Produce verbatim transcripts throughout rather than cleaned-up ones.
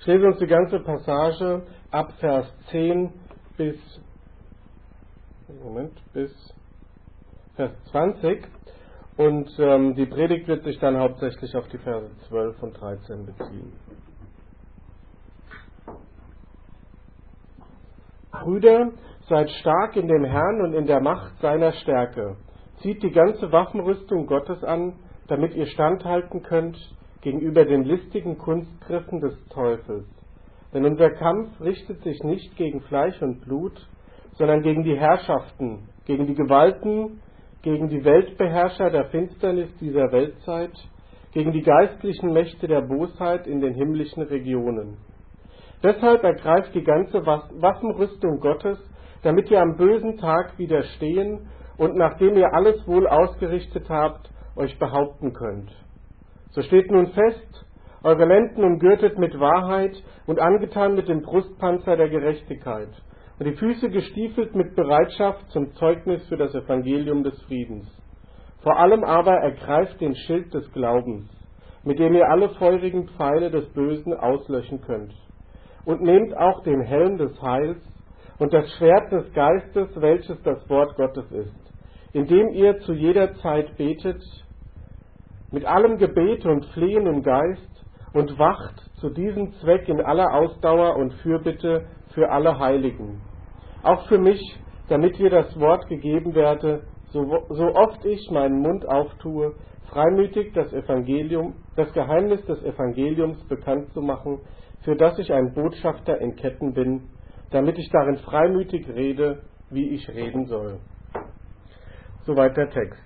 Ich lese uns die ganze Passage ab Vers zehn bis, Moment, bis Vers zwanzig. Und ähm, die Predigt wird sich dann hauptsächlich auf die Verse zwölf und dreizehn beziehen. Brüder, seid stark in dem Herrn und in der Macht seiner Stärke. Zieht die ganze Waffenrüstung Gottes an, damit ihr standhalten könnt gegenüber den listigen Kunstgriffen des Teufels. Denn unser Kampf richtet sich nicht gegen Fleisch und Blut, sondern gegen die Herrschaften, gegen die Gewalten, gegen die Weltbeherrscher der Finsternis dieser Weltzeit, gegen die geistlichen Mächte der Bosheit in den himmlischen Regionen. Deshalb ergreift die ganze Waffenrüstung Gottes, damit ihr am bösen Tag widerstehen und nachdem ihr alles wohl ausgerichtet habt, euch behaupten könnt. So steht nun fest, eure Lenden umgürtet mit Wahrheit und angetan mit dem Brustpanzer der Gerechtigkeit und die Füße gestiefelt mit Bereitschaft zum Zeugnis für das Evangelium des Friedens. Vor allem aber ergreift den Schild des Glaubens, mit dem ihr alle feurigen Pfeile des Bösen auslöschen könnt. Und nehmt auch den Helm des Heils und das Schwert des Geistes, welches das Wort Gottes ist, indem ihr zu jeder Zeit betet, mit allem Gebet und Flehen im Geist und wacht zu diesem Zweck in aller Ausdauer und Fürbitte für alle Heiligen. Auch für mich, damit mir das Wort gegeben werde, so, so oft ich meinen Mund auftue, freimütig das Evangelium, das Geheimnis des Evangeliums bekannt zu machen, für das ich ein Botschafter in Ketten bin, damit ich darin freimütig rede, wie ich reden soll. Soweit der Text.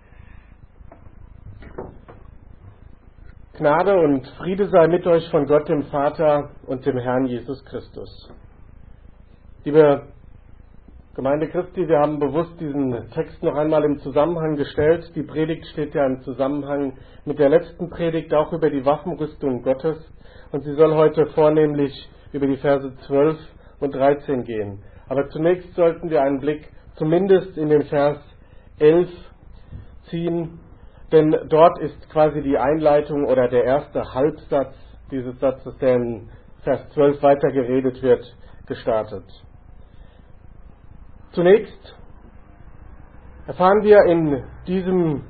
Gnade und Friede sei mit euch von Gott, dem Vater und dem Herrn Jesus Christus. Liebe Gemeinde Christi, wir haben bewusst diesen Text noch einmal im Zusammenhang gestellt. Die Predigt steht ja im Zusammenhang mit der letzten Predigt auch über die Waffenrüstung Gottes und sie soll heute vornehmlich über die Verse zwölf und dreizehn gehen. Aber zunächst sollten wir einen Blick zumindest in den Vers elf ziehen, denn dort ist quasi die Einleitung oder der erste Halbsatz dieses Satzes, der in Vers zwölf weitergeredet wird, gestartet. Zunächst erfahren wir in diesem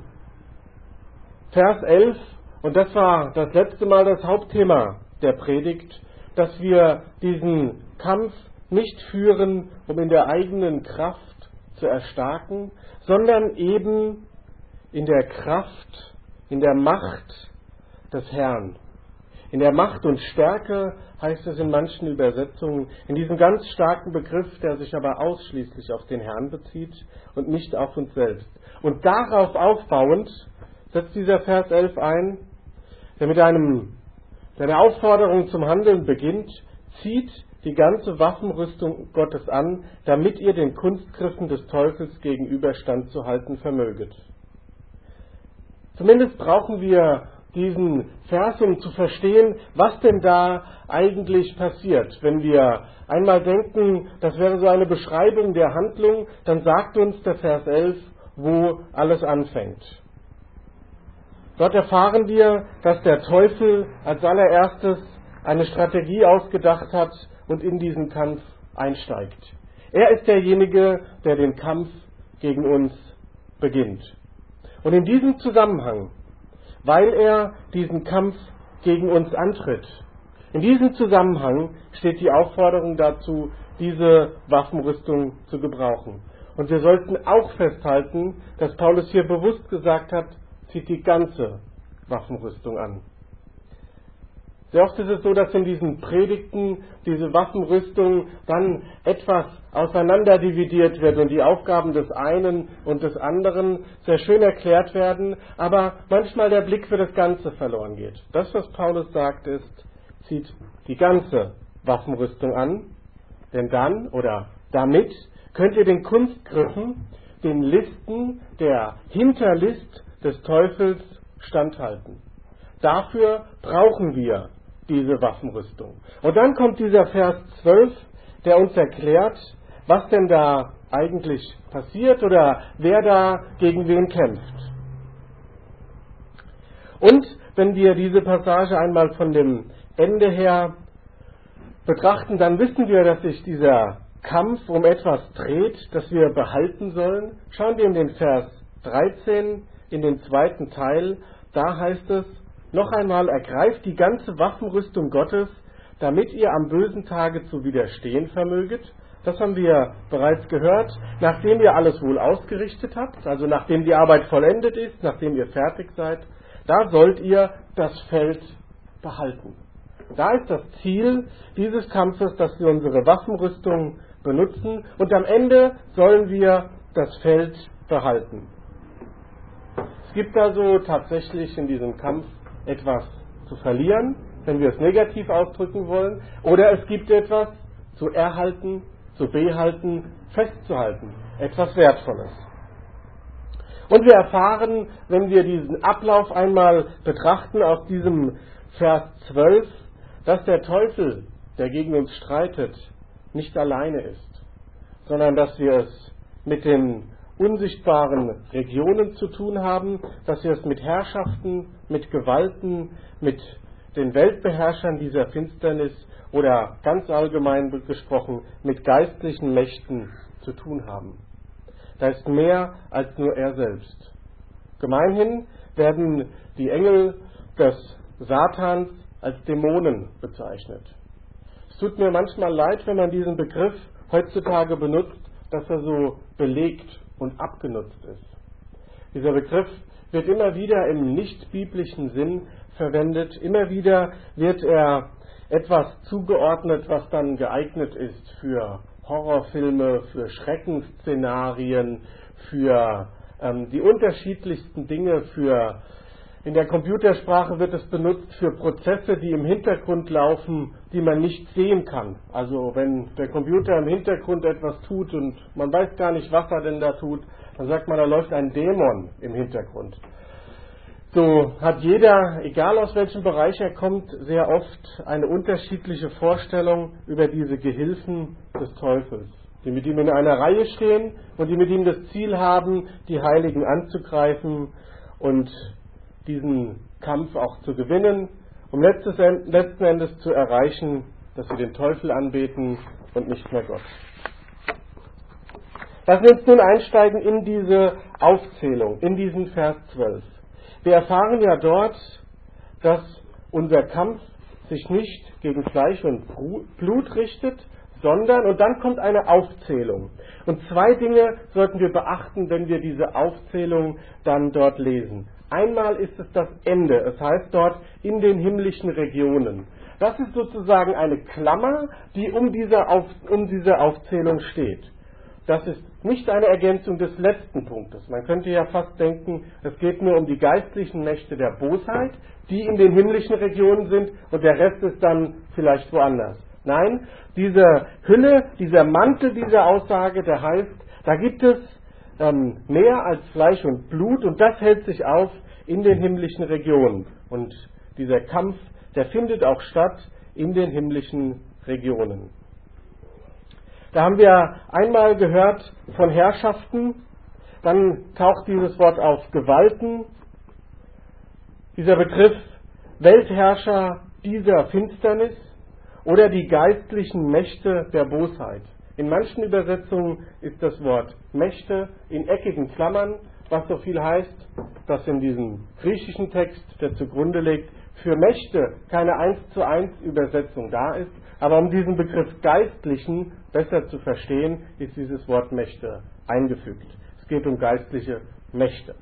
Vers elf, und das war das letzte Mal das Hauptthema der Predigt, dass wir diesen Kampf nicht führen, um in der eigenen Kraft zu erstarken, sondern eben in der Kraft, in der Macht des Herrn. In der Macht und Stärke heißt es in manchen Übersetzungen, in diesem ganz starken Begriff, der sich aber ausschließlich auf den Herrn bezieht und nicht auf uns selbst. Und darauf aufbauend setzt dieser Vers elf ein, der mit einem, der eine Aufforderung zum Handeln beginnt, zieht die ganze Waffenrüstung Gottes an, damit ihr den Kunstgriffen des Teufels gegenüber standzuhalten vermöget. Zumindest brauchen wir diesen Vers, um zu verstehen, was denn da eigentlich passiert. Wenn wir einmal denken, das wäre so eine Beschreibung der Handlung, dann sagt uns der Vers elf, wo alles anfängt. Dort erfahren wir, dass der Teufel als allererstes eine Strategie ausgedacht hat und in diesen Kampf einsteigt. Er ist derjenige, der den Kampf gegen uns beginnt. Und in diesem Zusammenhang, weil er diesen Kampf gegen uns antritt, in diesem Zusammenhang steht die Aufforderung dazu, diese Waffenrüstung zu gebrauchen. Und wir sollten auch festhalten, dass Paulus hier bewusst gesagt hat, zieht die ganze Waffenrüstung an. Sehr oft ist es so, dass in diesen Predigten diese Waffenrüstung dann etwas auseinanderdividiert wird und die Aufgaben des einen und des anderen sehr schön erklärt werden, aber manchmal der Blick für das Ganze verloren geht. Das, was Paulus sagt, ist, zieht die ganze Waffenrüstung an, denn dann oder damit könnt ihr den Kunstgriffen, den Listen der Hinterlist des Teufels standhalten. Dafür brauchen wir diese Waffenrüstung. Und dann kommt dieser Vers zwölf, der uns erklärt, was denn da eigentlich passiert oder wer da gegen wen kämpft. Und wenn wir diese Passage einmal von dem Ende her betrachten, dann wissen wir, dass sich dieser Kampf um etwas dreht, das wir behalten sollen. Schauen wir in den Vers dreizehn, in den zweiten Teil. Da heißt es, noch einmal, ergreift die ganze Waffenrüstung Gottes, damit ihr am bösen Tage zu widerstehen vermöget. Das haben wir bereits gehört. Nachdem ihr alles wohl ausgerichtet habt, also nachdem die Arbeit vollendet ist, nachdem ihr fertig seid, da sollt ihr das Feld behalten. Da ist das Ziel dieses Kampfes, dass wir unsere Waffenrüstung benutzen und am Ende sollen wir das Feld behalten. Es gibt also tatsächlich in diesem Kampf etwas zu verlieren, wenn wir es negativ ausdrücken wollen, oder es gibt etwas zu erhalten, zu behalten, festzuhalten, etwas Wertvolles. Und wir erfahren, wenn wir diesen Ablauf einmal betrachten aus diesem Vers zwölf, dass der Teufel, der gegen uns streitet, nicht alleine ist, sondern dass wir es mit den unsichtbaren Regionen zu tun haben, dass wir es mit Herrschaften, mit Gewalten, mit den Weltbeherrschern dieser Finsternis oder ganz allgemein gesprochen mit geistlichen Mächten zu tun haben. Da ist mehr als nur er selbst. Gemeinhin werden die Engel des Satans als Dämonen bezeichnet. Es tut mir manchmal leid, wenn man diesen Begriff heutzutage benutzt, dass er so belegt und abgenutzt ist. Dieser Begriff wird immer wieder im nicht-biblischen Sinn verwendet. Immer wieder wird er etwas zugeordnet, was dann geeignet ist für Horrorfilme, für Schreckensszenarien, für ähm, die unterschiedlichsten Dinge, für in der Computersprache wird es benutzt für Prozesse, die im Hintergrund laufen, die man nicht sehen kann. Also wenn der Computer im Hintergrund etwas tut und man weiß gar nicht, was er denn da tut, dann sagt man, da läuft ein Dämon im Hintergrund. So hat jeder, egal aus welchem Bereich er kommt, sehr oft eine unterschiedliche Vorstellung über diese Gehilfen des Teufels, die mit ihm in einer Reihe stehen und die mit ihm das Ziel haben, die Heiligen anzugreifen und diesen Kampf auch zu gewinnen, um letzten Endes zu erreichen, dass sie den Teufel anbeten und nicht mehr Gott. Lassen wir uns nun einsteigen in diese Aufzählung, in diesen Vers zwölf. Wir erfahren ja dort, dass unser Kampf sich nicht gegen Fleisch und Blut richtet, sondern, und dann kommt eine Aufzählung. Und zwei Dinge sollten wir beachten, wenn wir diese Aufzählung dann dort lesen. Einmal ist es das Ende, es heißt dort in den himmlischen Regionen. Das ist sozusagen eine Klammer, die um diese, Auf, um diese Aufzählung steht. Das ist nicht eine Ergänzung des letzten Punktes. Man könnte ja fast denken, es geht nur um die geistlichen Mächte der Bosheit, die in den himmlischen Regionen sind und der Rest ist dann vielleicht woanders. Nein, diese Hülle, dieser Mantel dieser Aussage, der heißt, da gibt es ähm, mehr als Fleisch und Blut und das hält sich auf in den himmlischen Regionen. Und dieser Kampf, der findet auch statt in den himmlischen Regionen. Da haben wir einmal gehört von Herrschaften, dann taucht dieses Wort auf Gewalten. Dieser Begriff Weltherrscher dieser Finsternis oder die geistlichen Mächte der Bosheit. In manchen Übersetzungen ist das Wort Mächte in eckigen Klammern, was so viel heißt, dass in diesem griechischen Text, der zugrunde liegt, für Mächte keine eins zu eins Übersetzung da ist, aber um diesen Begriff Geistlichen besser zu verstehen, ist dieses Wort Mächte eingefügt. Es geht um geistliche Mächte.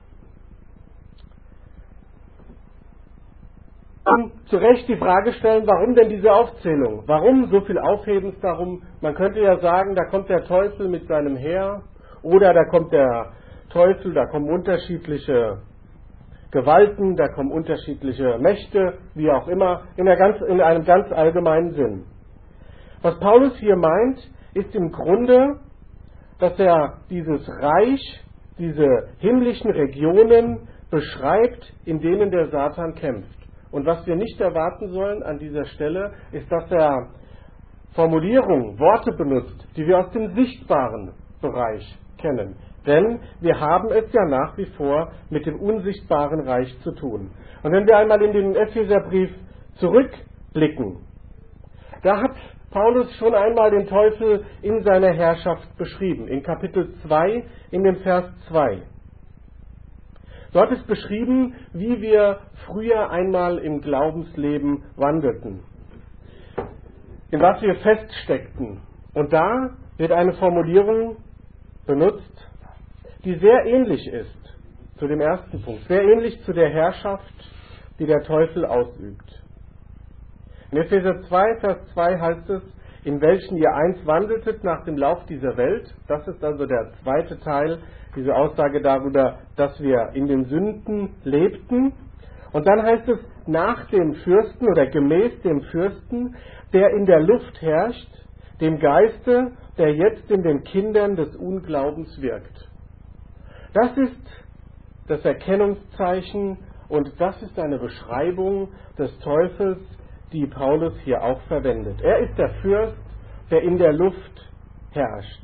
Und zu Recht die Frage stellen, warum denn diese Aufzählung? Warum so viel Aufhebens darum? Man könnte ja sagen, da kommt der Teufel mit seinem Heer oder da kommt der Teufel, da kommen unterschiedliche Gewalten, da kommen unterschiedliche Mächte, wie auch immer, in, einer ganz, in einem ganz allgemeinen Sinn. Was Paulus hier meint, ist im Grunde, dass er dieses Reich, diese himmlischen Regionen beschreibt, in denen der Satan kämpft. Und was wir nicht erwarten sollen an dieser Stelle, ist, dass er Formulierungen, Worte benutzt, die wir aus dem sichtbaren Bereich kennen. Denn wir haben es ja nach wie vor mit dem unsichtbaren Reich zu tun. Und wenn wir einmal in den Epheserbrief zurückblicken, da hat Paulus schon einmal den Teufel in seiner Herrschaft beschrieben, in Kapitel zwei, in dem Vers zwei. Dort ist beschrieben, wie wir früher einmal im Glaubensleben wandelten, in was wir feststeckten. Und da wird eine Formulierung benutzt, die sehr ähnlich ist zu dem ersten Punkt, sehr ähnlich zu der Herrschaft, die der Teufel ausübt. In Epheser zwei, Vers zwei heißt es, in welchen ihr einst wandeltet nach dem Lauf dieser Welt. Das ist also der zweite Teil, diese Aussage darüber, dass wir in den Sünden lebten. Und dann heißt es, nach dem Fürsten oder gemäß dem Fürsten, der in der Luft herrscht, dem Geiste, der jetzt in den Kindern des Unglaubens wirkt. Das ist das Erkennungszeichen und das ist eine Beschreibung des Teufels, die Paulus hier auch verwendet. Er ist der Fürst, der in der Luft herrscht.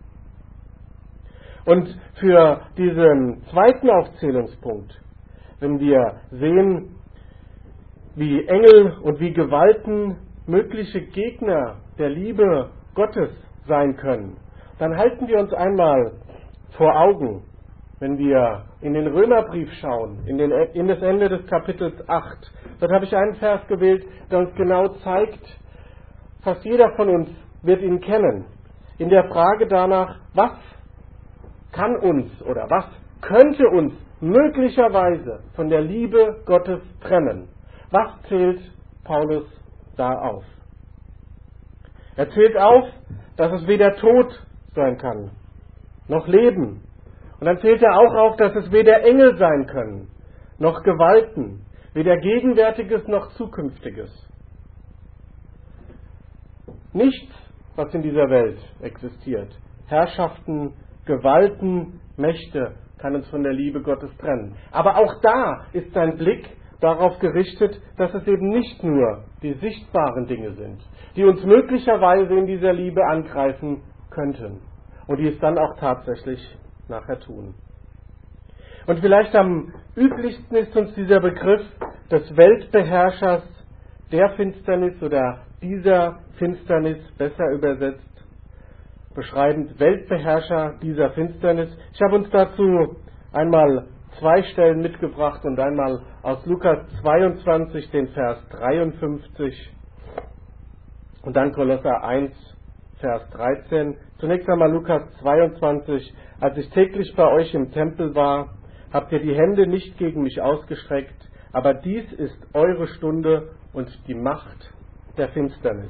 Und für diesen zweiten Aufzählungspunkt, wenn wir sehen, wie Engel und wie Gewalten mögliche Gegner der Liebe Gottes sein können, dann halten wir uns einmal vor Augen, wenn wir in den Römerbrief schauen, in, den, in das Ende des Kapitels acht. Dort habe ich einen Vers gewählt, der uns genau zeigt, fast jeder von uns wird ihn kennen, in der Frage danach, was kann uns oder was könnte uns möglicherweise von der Liebe Gottes trennen. Was zählt Paulus da auf? Er zählt auf, dass es weder Tod sein kann, noch Leben. Und dann zählt er auch auf, dass es weder Engel sein können, noch Gewalten, weder Gegenwärtiges noch Zukünftiges. Nichts, was in dieser Welt existiert, Herrschaften, Gewalten, Mächte, kann uns von der Liebe Gottes trennen. Aber auch da ist sein Blick darauf gerichtet, dass es eben nicht nur die sichtbaren Dinge sind, die uns möglicherweise in dieser Liebe angreifen könnten und die es dann auch tatsächlich nachher tun. Und vielleicht am üblichsten ist uns dieser Begriff des Weltbeherrschers der Finsternis oder dieser Finsternis besser übersetzt, beschreibend Weltbeherrscher dieser Finsternis. Ich habe uns dazu einmal zwei Stellen mitgebracht und einmal aus Lukas zweiundzwanzig den Vers dreiundfünfzig und dann Kolosser eins, Vers dreizehn. Zunächst einmal Lukas zweiundzwanzig. Als ich täglich bei euch im Tempel war, habt ihr die Hände nicht gegen mich ausgestreckt, aber dies ist eure Stunde und die Macht der Finsternis.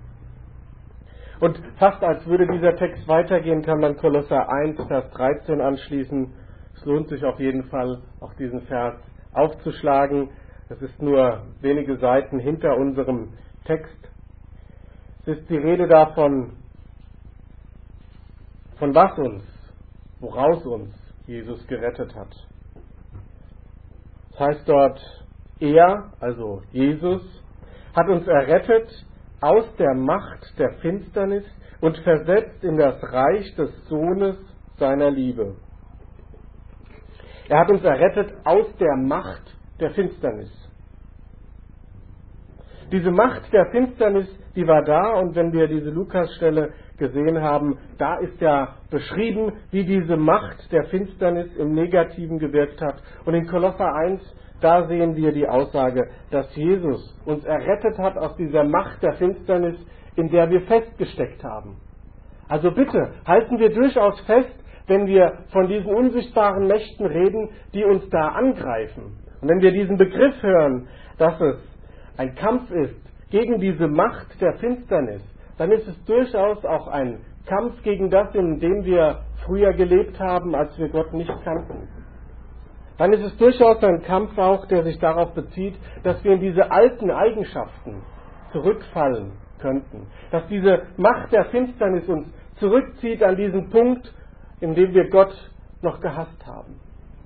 Und fast als würde dieser Text weitergehen, kann man Kolosser eins, Vers dreizehn anschließen. Es lohnt sich auf jeden Fall, auch diesen Vers aufzuschlagen. Es ist nur wenige Seiten hinter unserem Text. Es ist die Rede davon, von was uns, woraus uns Jesus gerettet hat. Das heißt dort, er, also Jesus, hat uns errettet aus der Macht der Finsternis und versetzt in das Reich des Sohnes seiner Liebe. Er hat uns errettet aus der Macht der Finsternis. Diese Macht der Finsternis, die war da, und wenn wir diese Lukas-Stelle gesehen haben, da ist ja beschrieben, wie diese Macht der Finsternis im Negativen gewirkt hat. Und in Kolosser eins, da sehen wir die Aussage, dass Jesus uns errettet hat aus dieser Macht der Finsternis, in der wir festgesteckt haben. Also bitte, halten wir durchaus fest, wenn wir von diesen unsichtbaren Mächten reden, die uns da angreifen. Und wenn wir diesen Begriff hören, dass es ein Kampf ist gegen diese Macht der Finsternis, dann ist es durchaus auch ein Kampf gegen das, in dem wir früher gelebt haben, als wir Gott nicht kannten. Dann ist es durchaus ein Kampf auch, der sich darauf bezieht, dass wir in diese alten Eigenschaften zurückfallen könnten. Dass diese Macht der Finsternis uns zurückzieht an diesen Punkt, in dem wir Gott noch gehasst haben.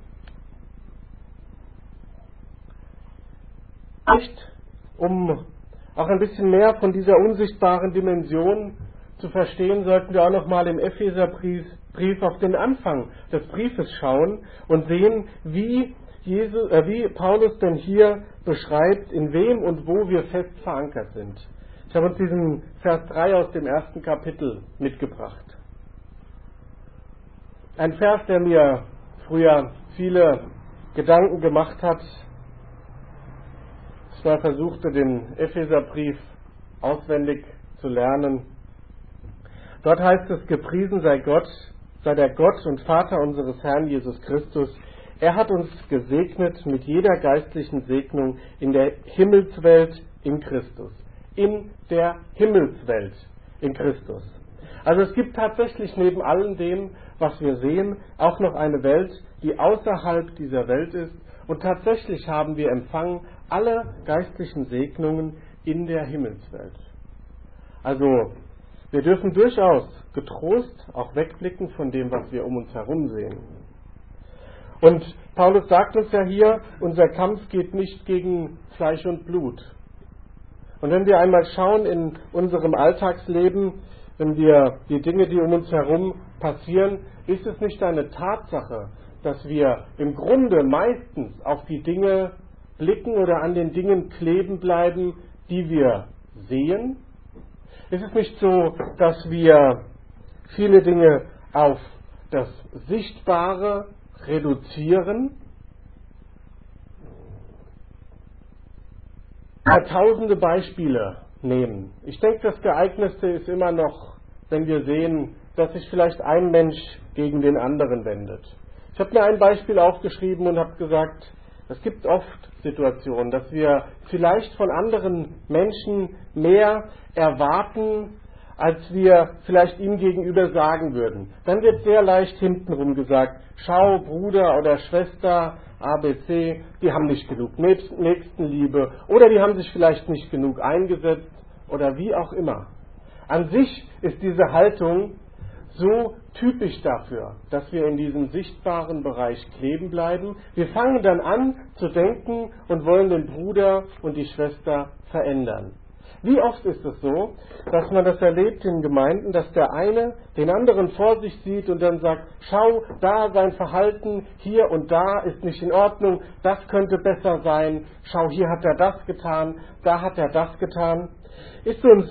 Nicht, um auch ein bisschen mehr von dieser unsichtbaren Dimension zu verstehen, sollten wir auch noch mal im Epheserbrief Brief auf den Anfang des Briefes schauen und sehen, wie, Jesus, äh, wie Paulus denn hier beschreibt, in wem und wo wir fest verankert sind. Ich habe uns diesen Vers drei aus dem ersten Kapitel mitgebracht. Ein Vers, der mir früher viele Gedanken gemacht hat, als ich mal versuchte, den Epheserbrief auswendig zu lernen. Dort heißt es: Gepriesen sei Gott, sei der Gott und Vater unseres Herrn Jesus Christus. Er hat uns gesegnet mit jeder geistlichen Segnung in der Himmelswelt in Christus. In der Himmelswelt in Christus. Also es gibt tatsächlich neben allem dem, was wir sehen, auch noch eine Welt, die außerhalb dieser Welt ist. Und tatsächlich haben wir empfangen alle geistlichen Segnungen in der Himmelswelt. Also wir dürfen durchaus getrost auch wegblicken von dem, was wir um uns herum sehen. Und Paulus sagt uns ja hier, unser Kampf geht nicht gegen Fleisch und Blut. Und wenn wir einmal schauen in unserem Alltagsleben, wenn wir die Dinge, die um uns herum passieren, ist es nicht eine Tatsache, dass wir im Grunde meistens auf die Dinge blicken oder an den Dingen kleben bleiben, die wir sehen? Ist es nicht so, dass wir viele Dinge auf das Sichtbare reduzieren? Tausende Beispiele nehmen. Ich denke, das Geeignetste ist immer noch, wenn wir sehen, dass sich vielleicht ein Mensch gegen den anderen wendet. Ich habe mir ein Beispiel aufgeschrieben und habe gesagt, es gibt oft Situationen, dass wir vielleicht von anderen Menschen mehr erwarten, als wir vielleicht ihm gegenüber sagen würden. Dann wird sehr leicht hintenrum gesagt, schau, Bruder oder Schwester, A B C, die haben nicht genug Nächstenliebe oder die haben sich vielleicht nicht genug eingesetzt oder wie auch immer. An sich ist diese Haltung so typisch dafür, dass wir in diesem sichtbaren Bereich kleben bleiben. Wir fangen dann an zu denken und wollen den Bruder und die Schwester verändern. Wie oft ist es so, dass man das erlebt in Gemeinden, dass der eine den anderen vor sich sieht und dann sagt, schau, da sein Verhalten, hier und da ist nicht in Ordnung, das könnte besser sein, schau, hier hat er das getan, da hat er das getan. Ist uns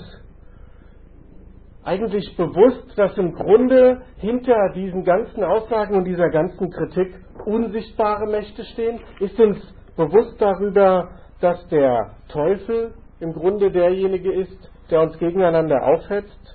eigentlich bewusst, dass im Grunde hinter diesen ganzen Aussagen und dieser ganzen Kritik unsichtbare Mächte stehen? Ist uns bewusst darüber, dass der Teufel im Grunde derjenige ist, der uns gegeneinander aufhetzt?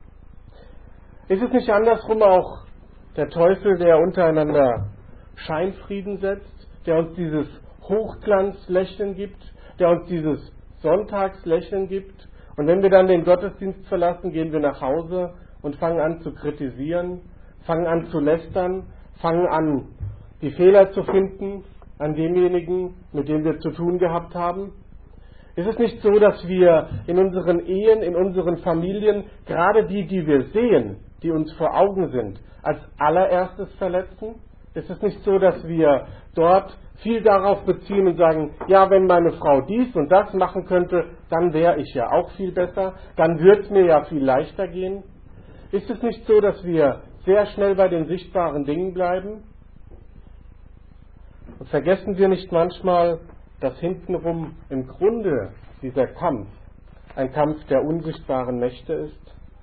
Ist es nicht andersrum auch der Teufel, der untereinander Scheinfrieden setzt, der uns dieses Hochglanzlächeln gibt, der uns dieses Sonntagslächeln gibt? Und wenn wir dann den Gottesdienst verlassen, gehen wir nach Hause und fangen an zu kritisieren, fangen an zu lästern, fangen an, die Fehler zu finden an demjenigen, mit dem wir zu tun gehabt haben. Ist es nicht so, dass wir in unseren Ehen, in unseren Familien, gerade die, die wir sehen, die uns vor Augen sind, als allererstes verletzen? Ist es nicht so, dass wir dort viel darauf beziehen und sagen, ja, wenn meine Frau dies und das machen könnte, dann wäre ich ja auch viel besser, dann würde es mir ja viel leichter gehen? Ist es nicht so, dass wir sehr schnell bei den sichtbaren Dingen bleiben? Und vergessen wir nicht manchmal, dass hintenrum im Grunde dieser Kampf ein Kampf der unsichtbaren Mächte ist?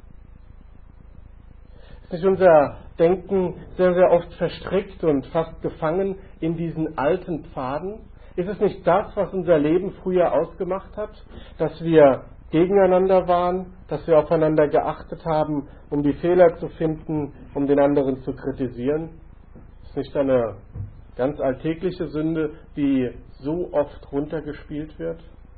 Ist nicht unser Denken sehr, sehr oft verstrickt und fast gefangen in diesen alten Pfaden? Ist es nicht das, was unser Leben früher ausgemacht hat? Dass wir gegeneinander waren, dass wir aufeinander geachtet haben, um die Fehler zu finden, um den anderen zu kritisieren? Ist nicht eine ganz alltägliche Sünde, die so oft runtergespielt wird?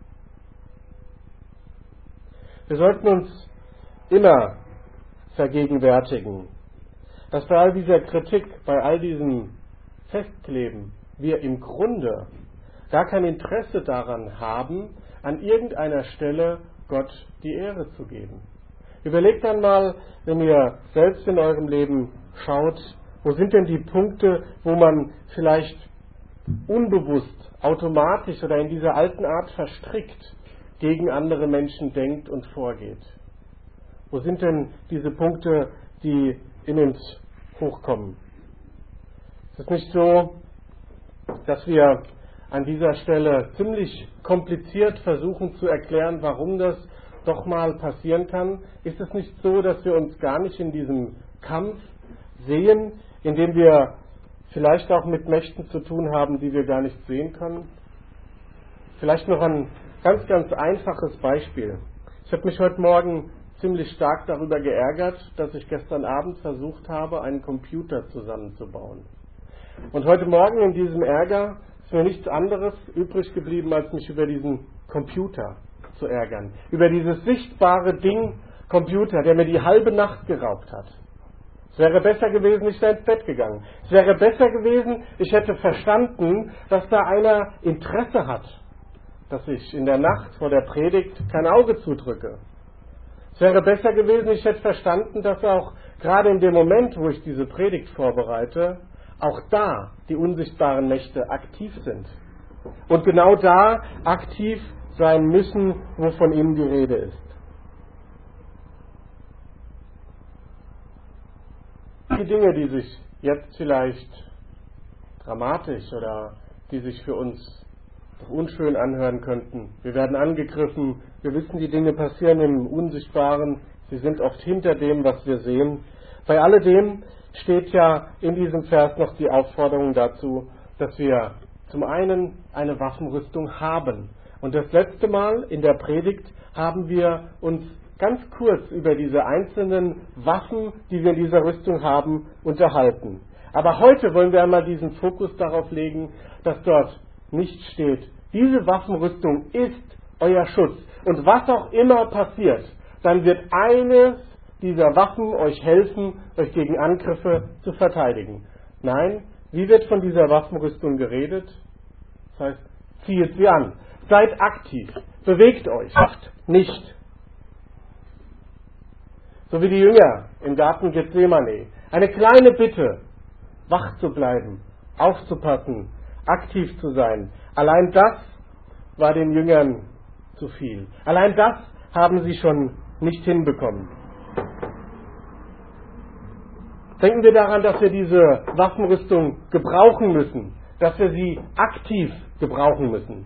Wir sollten uns immer vergegenwärtigen, dass bei all dieser Kritik, bei all diesem Festkleben, wir im Grunde gar kein Interesse daran haben, an irgendeiner Stelle Gott die Ehre zu geben. Überlegt einmal, wenn ihr selbst in eurem Leben schaut, wo sind denn die Punkte, wo man vielleicht unbewusst, automatisch oder in dieser alten Art verstrickt gegen andere Menschen denkt und vorgeht? Wo sind denn diese Punkte, die in uns hochkommen? Es ist nicht so, dass wir an dieser Stelle ziemlich kompliziert versuchen zu erklären, warum das doch mal passieren kann? Ist es nicht so, dass wir uns gar nicht in diesem Kampf sehen, in dem wir vielleicht auch mit Mächten zu tun haben, die wir gar nicht sehen können? Vielleicht noch ein ganz, ganz einfaches Beispiel. Ich habe mich heute Morgen ziemlich stark darüber geärgert, dass ich gestern Abend versucht habe, einen Computer zusammenzubauen. Und heute Morgen in diesem Ärger ist mir nichts anderes übrig geblieben, als mich über diesen Computer zu ärgern. Über dieses sichtbare Ding Computer, der mir die halbe Nacht geraubt hat. Es wäre besser gewesen, ich wäre ins Bett gegangen. Es wäre besser gewesen, ich hätte verstanden, dass da einer Interesse hat, dass ich in der Nacht vor der Predigt kein Auge zudrücke. Es wäre besser gewesen, ich hätte verstanden, dass auch gerade in dem Moment, wo ich diese Predigt vorbereite, auch da die unsichtbaren Mächte aktiv sind. Und genau da aktiv sein müssen, wo von ihnen die Rede ist. Die Dinge, die sich jetzt vielleicht dramatisch oder die sich für uns unschön anhören könnten. Wir werden angegriffen, wir wissen, die Dinge passieren im Unsichtbaren, sie sind oft hinter dem, was wir sehen. Bei alledem steht ja in diesem Vers noch die Aufforderung dazu, dass wir zum einen eine Waffenrüstung haben. Und das letzte Mal in der Predigt haben wir uns ganz kurz über diese einzelnen Waffen, die wir in dieser Rüstung haben, unterhalten. Aber heute wollen wir einmal diesen Fokus darauf legen, dass dort nicht steht, diese Waffenrüstung ist euer Schutz. Und was auch immer passiert, dann wird eines dieser Waffen euch helfen, euch gegen Angriffe zu verteidigen. Nein, wie wird von dieser Waffenrüstung geredet? Das heißt, zieht sie an. Seid aktiv. Bewegt euch. Macht nicht. So wie die Jünger im Garten Gethsemane. Eine kleine Bitte, wach zu bleiben, aufzupassen, aktiv zu sein. Allein das war den Jüngern zu viel. Allein das haben sie schon nicht hinbekommen. Denken wir daran, dass wir diese Waffenrüstung gebrauchen müssen, dass wir sie aktiv gebrauchen müssen.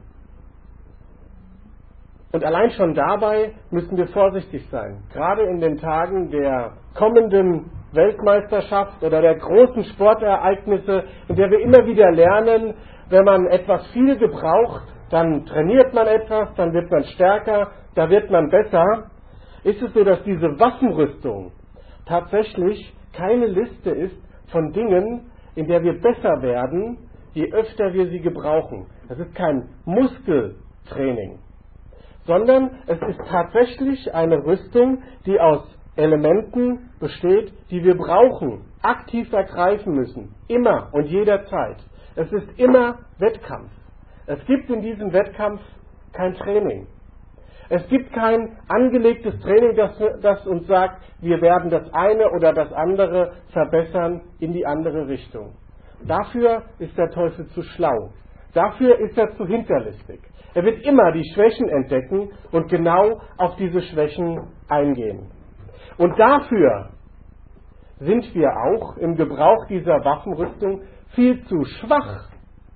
Und allein schon dabei müssen wir vorsichtig sein. Gerade in den Tagen der kommenden Weltmeisterschaft oder der großen Sportereignisse, in der wir immer wieder lernen, wenn man etwas viel gebraucht, dann trainiert man etwas, dann wird man stärker, da wird man besser. Ist es so, dass diese Waffenrüstung tatsächlich keine Liste ist von Dingen, in der wir besser werden, je öfter wir sie gebrauchen. Das ist kein Muskeltraining, sondern es ist tatsächlich eine Rüstung, die aus Elementen besteht, die wir brauchen, aktiv ergreifen müssen, immer und jederzeit. Es ist immer Wettkampf. Es gibt in diesem Wettkampf kein Training. Es gibt kein angelegtes Training, das, das uns sagt, wir werden das eine oder das andere verbessern in die andere Richtung. Dafür ist der Teufel zu schlau. Dafür ist er zu hinterlistig. Er wird immer die Schwächen entdecken und genau auf diese Schwächen eingehen. Und dafür sind wir auch im Gebrauch dieser Waffenrüstung viel zu schwach.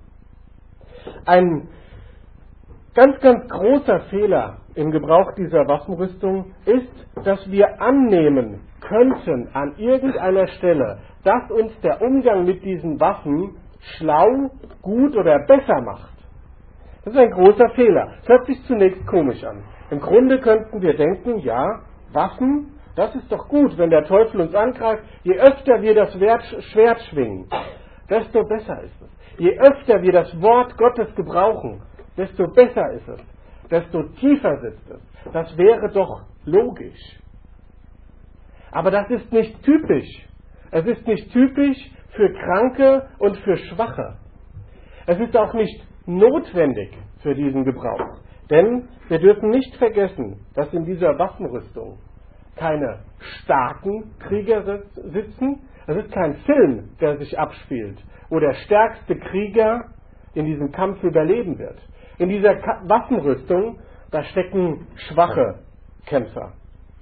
Ein ganz, ganz großer Fehler im Gebrauch dieser Waffenrüstung ist, dass wir annehmen könnten an irgendeiner Stelle, dass uns der Umgang mit diesen Waffen schlau, gut oder besser macht. Das ist ein großer Fehler. Das hört sich zunächst komisch an. Im Grunde könnten wir denken, ja, Waffen, das ist doch gut, wenn der Teufel uns angreift. Je öfter wir das Schwert schwingen, desto besser ist es. Je öfter wir das Wort Gottes gebrauchen, desto besser ist es. Desto tiefer sitzt es. Das wäre doch logisch. Aber das ist nicht typisch. Es ist nicht typisch für Kranke und für Schwache. Es ist auch nicht notwendig für diesen Gebrauch. Denn wir dürfen nicht vergessen, dass in dieser Waffenrüstung keine starken Krieger sitzen. Es ist kein Film, der sich abspielt, wo der stärkste Krieger in diesem Kampf überleben wird. In dieser Waffenrüstung, da stecken schwache Kämpfer.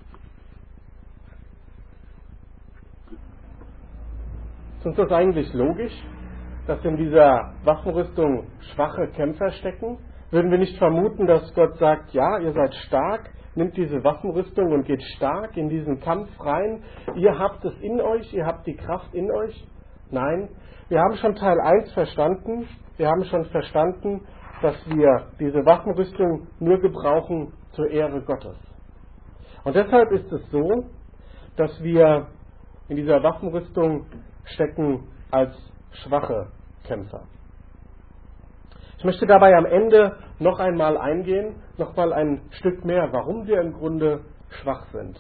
Ist uns das eigentlich logisch, dass in dieser Waffenrüstung schwache Kämpfer stecken? Würden wir nicht vermuten, dass Gott sagt, ja, ihr seid stark, nimmt diese Waffenrüstung und geht stark in diesen Kampf rein. Ihr habt es in euch, ihr habt die Kraft in euch. Nein, wir haben schon Teil eins verstanden. Wir haben schon verstanden, dass wir diese Waffenrüstung nur gebrauchen zur Ehre Gottes. Und deshalb ist es so, dass wir in dieser Waffenrüstung stecken als schwache Kämpfer. Ich möchte dabei am Ende noch einmal eingehen, noch mal ein Stück mehr, warum wir im Grunde schwach sind.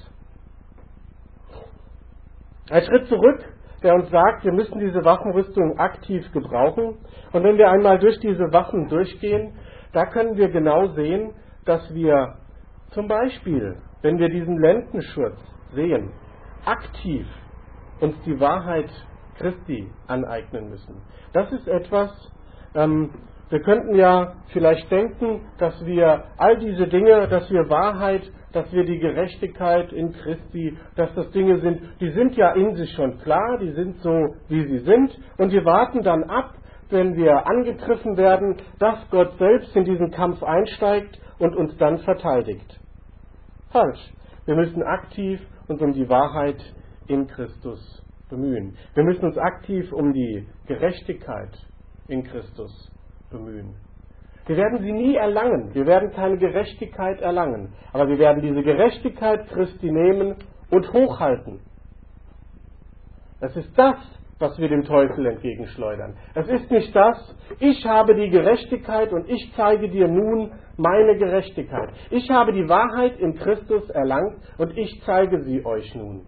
Ein Schritt zurück, der uns sagt, wir müssen diese Waffenrüstung aktiv gebrauchen. Und wenn wir einmal durch diese Waffen durchgehen, da können wir genau sehen, dass wir zum Beispiel, wenn wir diesen Lendenschurz sehen, aktiv uns die Wahrheit Christi aneignen müssen. Das ist etwas, ähm, wir könnten ja vielleicht denken, dass wir all diese Dinge, dass wir Wahrheit, dass wir die Gerechtigkeit in Christi, dass das Dinge sind, die sind ja in sich schon klar, die sind so, wie sie sind. Und wir warten dann ab, wenn wir angegriffen werden, dass Gott selbst in diesen Kampf einsteigt und uns dann verteidigt. Falsch. Wir müssen aktiv uns um die Wahrheit in Christus bemühen. Wir müssen uns aktiv um die Gerechtigkeit in Christus bemühen. Wir werden sie nie erlangen. Wir werden keine Gerechtigkeit erlangen. Aber wir werden diese Gerechtigkeit Christi nehmen und hochhalten. Es ist das, was wir dem Teufel entgegenschleudern. Es ist nicht das, ich habe die Gerechtigkeit und ich zeige dir nun meine Gerechtigkeit. Ich habe die Wahrheit in Christus erlangt und ich zeige sie euch nun.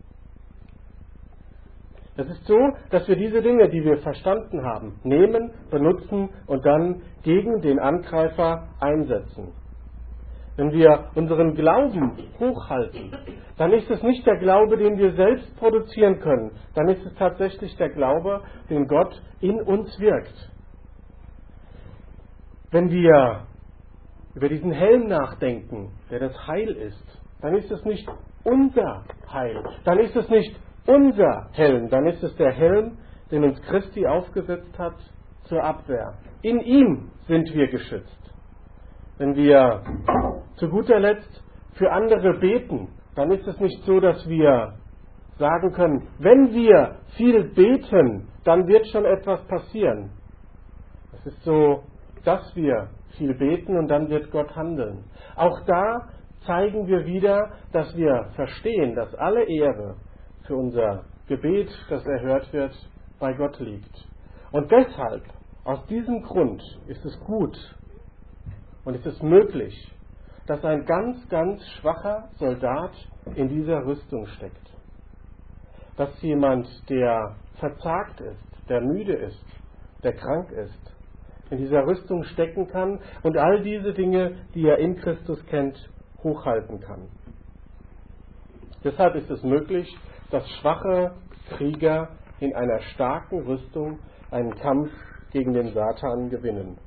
Es ist so, dass wir diese Dinge, die wir verstanden haben, nehmen, benutzen und dann gegen den Angreifer einsetzen. Wenn wir unseren Glauben hochhalten, dann ist es nicht der Glaube, den wir selbst produzieren können. Dann ist es tatsächlich der Glaube, den Gott in uns wirkt. Wenn wir über diesen Helm nachdenken, der das Heil ist, dann ist es nicht unser Heil. Dann ist es nicht unser Helm. Dann ist es der Helm, den uns Christi aufgesetzt hat zur Abwehr. In ihm sind wir geschützt. Wenn wir zu guter Letzt für andere beten, dann ist es nicht so, dass wir sagen können, wenn wir viel beten, dann wird schon etwas passieren. Es ist so, dass wir viel beten und dann wird Gott handeln. Auch da zeigen wir wieder, dass wir verstehen, dass alle Ehre für unser Gebet, das erhört wird, bei Gott liegt. Und deshalb, aus diesem Grund, ist es gut und ist es möglich, dass ein ganz, ganz schwacher Soldat in dieser Rüstung steckt. Dass jemand, der verzagt ist, der müde ist, der krank ist, in dieser Rüstung stecken kann und all diese Dinge, die er in Christus kennt, hochhalten kann. Deshalb ist es möglich, dass schwache Krieger in einer starken Rüstung einen Kampf gegen den Satan gewinnen.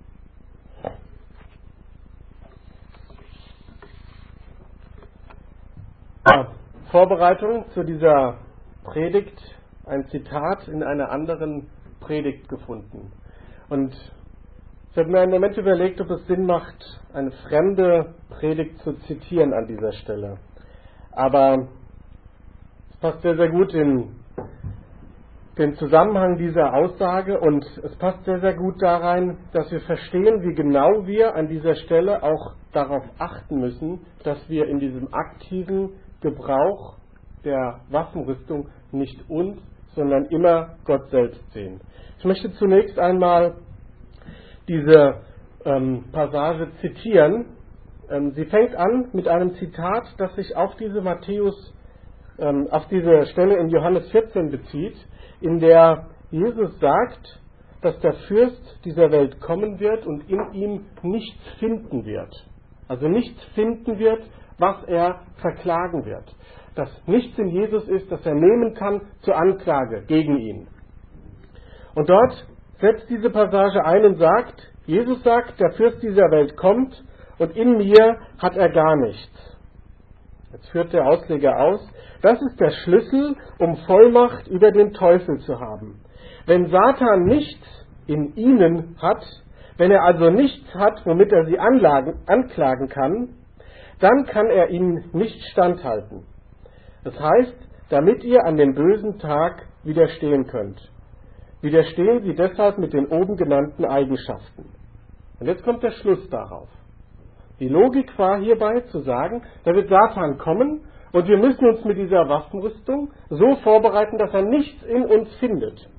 Vorbereitung zu dieser Predigt, ein Zitat in einer anderen Predigt gefunden. Und ich habe mir einen Moment überlegt, ob es Sinn macht, eine fremde Predigt zu zitieren an dieser Stelle. Aber es passt sehr, sehr gut in den Zusammenhang dieser Aussage und es passt sehr, sehr gut da rein, dass wir verstehen, wie genau wir an dieser Stelle auch darauf achten müssen, dass wir in diesem aktiven Gebrauch der Waffenrüstung nicht uns, sondern immer Gott selbst sehen. Ich möchte zunächst einmal diese ähm, Passage zitieren. Ähm, sie fängt an mit einem Zitat, das sich auf diese Matthäus, ähm, auf diese Stelle in Johannes vierzehn bezieht, in der Jesus sagt, dass der Fürst dieser Welt kommen wird und in ihm nichts finden wird. Also nichts finden wird, was er verklagen wird. Dass nichts in Jesus ist, das er nehmen kann zur Anklage gegen ihn. Und dort setzt diese Passage ein und sagt, Jesus sagt, der Fürst dieser Welt kommt und in mir hat er gar nichts. Jetzt führt der Ausleger aus, das ist der Schlüssel, um Vollmacht über den Teufel zu haben. Wenn Satan nichts in ihnen hat, wenn er also nichts hat, womit er sie anlagen, anklagen kann, dann kann er ihnen nicht standhalten. Das heißt, damit ihr an dem bösen Tag widerstehen könnt. Widerstehen sie deshalb mit den oben genannten Eigenschaften. Und jetzt kommt der Schluss darauf. Die Logik war hierbei zu sagen, da wird Satan kommen und wir müssen uns mit dieser Waffenrüstung so vorbereiten, dass er nichts in uns findet.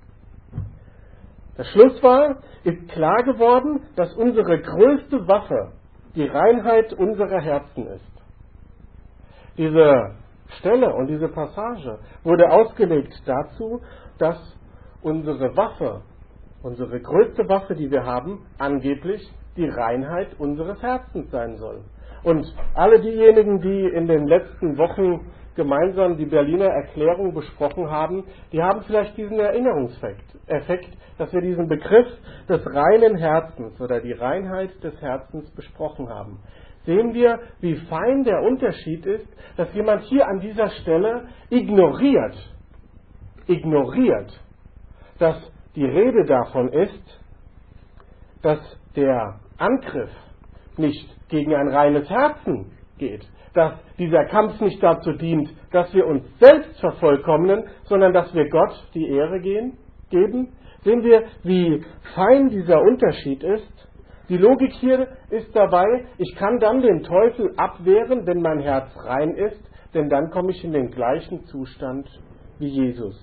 Der Schluss war, ist klar geworden, dass unsere größte Waffe die Reinheit unserer Herzen ist. Diese Stelle und diese Passage wurde ausgelegt dazu, dass unsere Waffe, unsere größte Waffe, die wir haben, angeblich die Reinheit unseres Herzens sein soll. Und alle diejenigen, die in den letzten Wochen gemeinsam die Berliner Erklärung besprochen haben, die haben vielleicht diesen Erinnerungseffekt, Effekt, dass wir diesen Begriff des reinen Herzens oder die Reinheit des Herzens besprochen haben. Sehen wir, wie fein der Unterschied ist, dass jemand hier an dieser Stelle ignoriert, ignoriert, dass die Rede davon ist, dass der Angriff nicht gegen ein reines Herzen geht, dass dieser Kampf nicht dazu dient, dass wir uns selbst vervollkommnen, sondern dass wir Gott die Ehre gehen, geben. Sehen wir, wie fein dieser Unterschied ist. Die Logik hier ist dabei, ich kann dann den Teufel abwehren, wenn mein Herz rein ist, denn dann komme ich in den gleichen Zustand wie Jesus.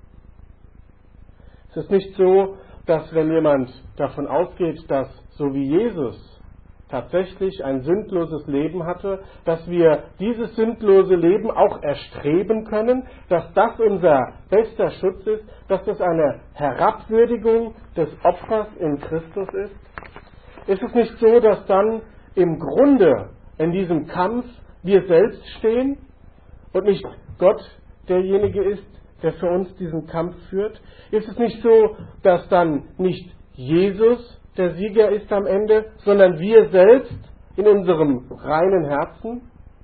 Es ist nicht so, dass wenn jemand davon ausgeht, dass so wie Jesus tatsächlich ein sündloses Leben hatte, dass wir dieses sündlose Leben auch erstreben können, dass das unser bester Schutz ist, dass das eine Herabwürdigung des Opfers in Christus ist. Ist es nicht so, dass dann im Grunde in diesem Kampf wir selbst stehen und nicht Gott derjenige ist, der für uns diesen Kampf führt? Ist es nicht so, dass dann nicht Jesus der Sieger ist am Ende, sondern wir selbst in unserem reinen Herzen?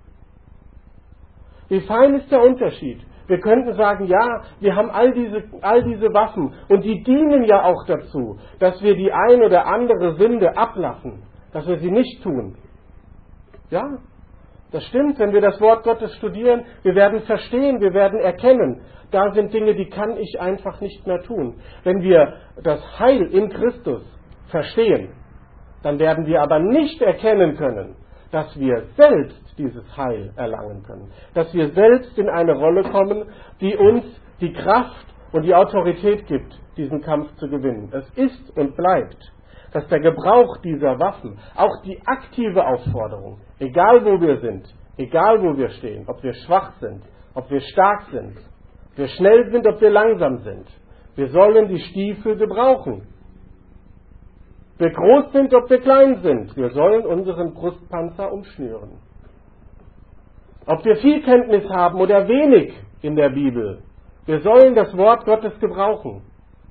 Wie fein ist der Unterschied? Wir könnten sagen, ja, wir haben all diese, all diese Waffen und die dienen ja auch dazu, dass wir die ein oder andere Sünde ablassen, dass wir sie nicht tun. Ja, das stimmt, wenn wir das Wort Gottes studieren, wir werden verstehen, wir werden erkennen, da sind Dinge, die kann ich einfach nicht mehr tun. Wenn wir das Heil in Christus verstehen, dann werden wir aber nicht erkennen können, dass wir selbst dieses Heil erlangen können, dass wir selbst in eine Rolle kommen, die uns die Kraft und die Autorität gibt, diesen Kampf zu gewinnen. Es ist und bleibt, dass der Gebrauch dieser Waffen, auch die aktive Aufforderung, egal wo wir sind, egal wo wir stehen, ob wir schwach sind, ob wir stark sind, ob wir schnell sind, ob wir langsam sind, wir sollen die Stiefel gebrauchen. Ob wir groß sind, ob wir klein sind, wir sollen unseren Brustpanzer umschnüren. Ob wir viel Kenntnis haben oder wenig in der Bibel, wir sollen das Wort Gottes gebrauchen.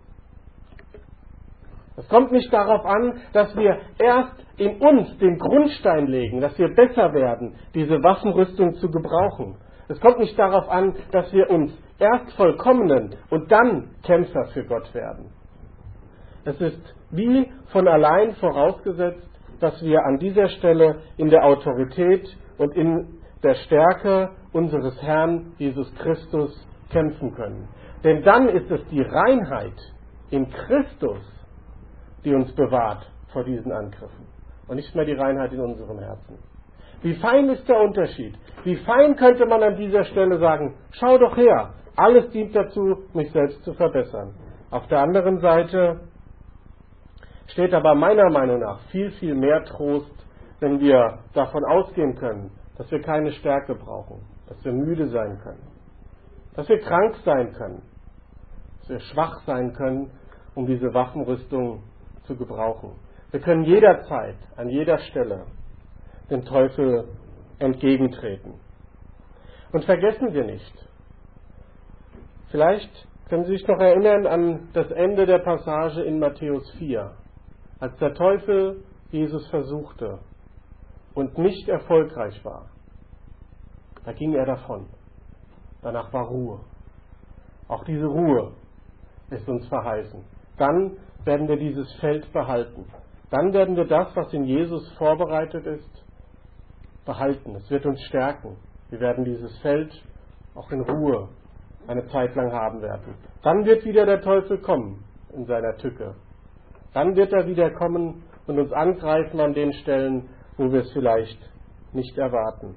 Es kommt nicht darauf an, dass wir erst in uns den Grundstein legen, dass wir besser werden, diese Waffenrüstung zu gebrauchen. Es kommt nicht darauf an, dass wir uns erst vollkommnen und dann Kämpfer für Gott werden. Es ist wie von allein vorausgesetzt, dass wir an dieser Stelle in der Autorität und in der Stärke unseres Herrn Jesus Christus kämpfen können. Denn dann ist es die Reinheit in Christus, die uns bewahrt vor diesen Angriffen und nicht mehr die Reinheit in unserem Herzen. Wie fein ist der Unterschied? Wie fein könnte man an dieser Stelle sagen, schau doch her, alles dient dazu, mich selbst zu verbessern. Auf der anderen Seite steht aber meiner Meinung nach viel, viel mehr Trost, wenn wir davon ausgehen können, dass wir keine Stärke brauchen, dass wir müde sein können, dass wir krank sein können, dass wir schwach sein können, um diese Waffenrüstung zu gebrauchen. Wir können jederzeit, an jeder Stelle dem Teufel entgegentreten. Und vergessen wir nicht, vielleicht können Sie sich noch erinnern an das Ende der Passage in Matthäus vier, als der Teufel Jesus versuchte und nicht erfolgreich war. Da ging er davon. Danach war Ruhe. Auch diese Ruhe ist uns verheißen. Dann werden wir dieses Feld behalten. Dann werden wir das, was in Jesus vorbereitet ist, behalten, es wird uns stärken. Wir werden dieses Feld auch in Ruhe eine Zeit lang haben werden. Dann wird wieder der Teufel kommen in seiner Tücke. Dann wird er wieder kommen und uns angreifen an den Stellen, wo wir es vielleicht nicht erwarten.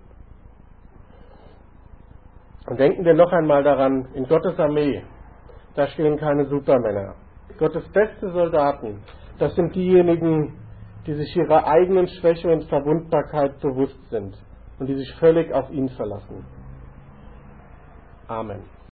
Und denken wir noch einmal daran, in Gottes Armee, da stehen keine Supermänner. Gottes beste Soldaten, das sind diejenigen, die sich ihrer eigenen Schwäche und Verwundbarkeit bewusst sind und die sich völlig auf ihn verlassen. Amen.